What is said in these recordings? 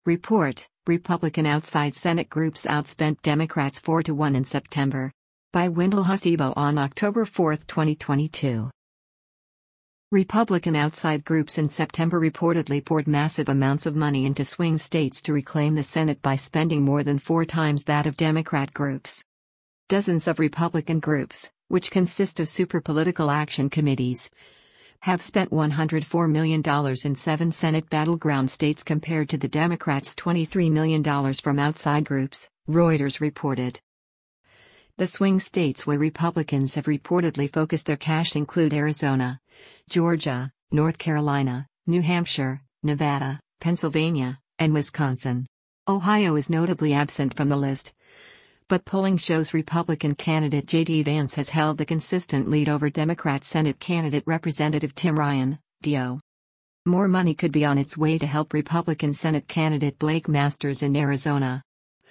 Report: Republican outside Senate groups outspent Democrats 4-1 in September. By Wendell Hasibo on October 4, 2022. Republican outside groups in September reportedly poured massive amounts of money into swing states to reclaim the Senate by spending more than 4 times that of Democrat groups. Dozens of Republican groups, which consist of super political action committees, have spent $104 million in 7 Senate battleground states compared to the Democrats' $23 million from outside groups, Reuters reported. The swing states where Republicans have reportedly focused their cash include Arizona, Georgia, North Carolina, New Hampshire, Nevada, Pennsylvania, and Wisconsin. Ohio is notably absent from the list, but polling shows Republican candidate J.D. Vance has held the consistent lead over Democrat Senate candidate Representative Tim Ryan, D.O. More money could be on its way to help Republican Senate candidate Blake Masters in Arizona.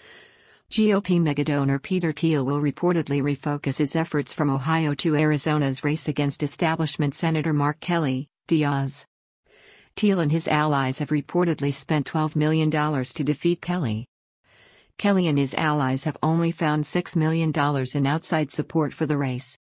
GOP megadonor Peter Thiel will reportedly refocus his efforts from Ohio to Arizona's race against establishment Senator Mark Kelly, Diaz. Thiel and his allies have reportedly spent $12 million to defeat Kelly. Kelly and his allies have only found $6 million in outside support for the race.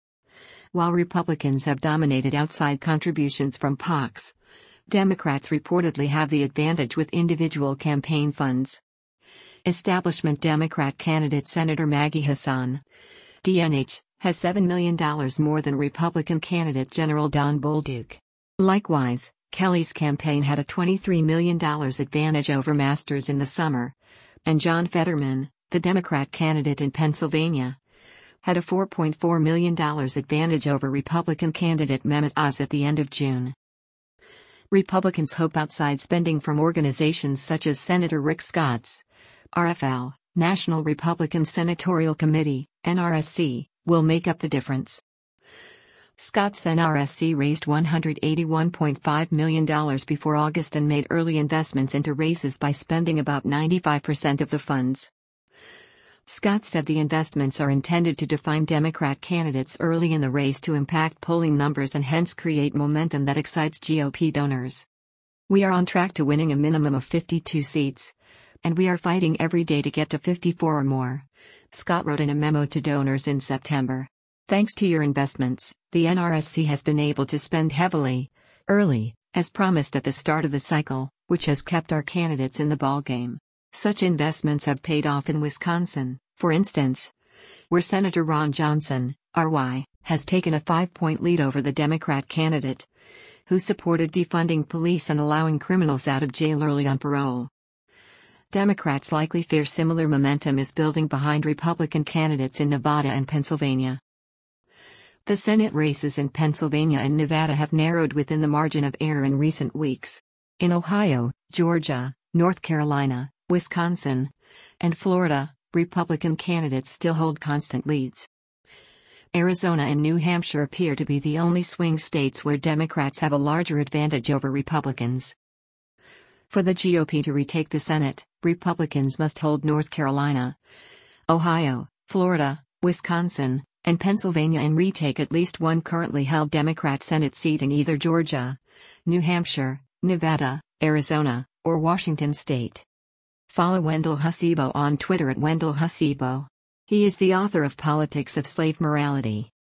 While Republicans have dominated outside contributions from PACs, Democrats reportedly have the advantage with individual campaign funds. Establishment Democrat candidate Senator Maggie Hassan, DNH, has $7 million more than Republican candidate General Don Bolduc. Likewise, Kelly's campaign had a $23 million advantage over Masters in the summer, and John Fetterman, the Democrat candidate in Pennsylvania, had a $4.4 million advantage over Republican candidate Mehmet Oz at the end of June. Republicans hope outside spending from organizations such as Senator Rick Scott's RFL, National Republican Senatorial Committee, NRSC, will make up the difference. Scott's NRSC raised $181.5 million before August and made early investments into races by spending about 95% of the funds. Scott said the investments are intended to define Democrat candidates early in the race to impact polling numbers and hence create momentum that excites GOP donors. "We are on track to winning a minimum of 52 seats, and we are fighting every day to get to 54 or more," Scott wrote in a memo to donors in September. "Thanks to your investments, the NRSC has been able to spend heavily, early, as promised at the start of the cycle, which has kept our candidates in the ballgame. Such investments have paid off in Wisconsin, for instance, where Senator Ron Johnson, RY, has taken a 5-point lead over the Democrat candidate, who supported defunding police and allowing criminals out of jail early on parole." Democrats likely fear similar momentum is building behind Republican candidates in Nevada and Pennsylvania. The Senate races in Pennsylvania and Nevada have narrowed within the margin of error in recent weeks. In Ohio, Georgia, North Carolina, Wisconsin, and Florida, Republican candidates still hold constant leads. Arizona and New Hampshire appear to be the only swing states where Democrats have a larger advantage over Republicans. For the GOP to retake the Senate, Republicans must hold North Carolina, Ohio, Florida, Wisconsin, and Pennsylvania and retake at least one currently held Democrat Senate seat in either Georgia, New Hampshire, Nevada, Arizona, or Washington state. Follow Wendell Hasibo on Twitter at Wendell Hasibo. He is the author of Politics of Slave Morality.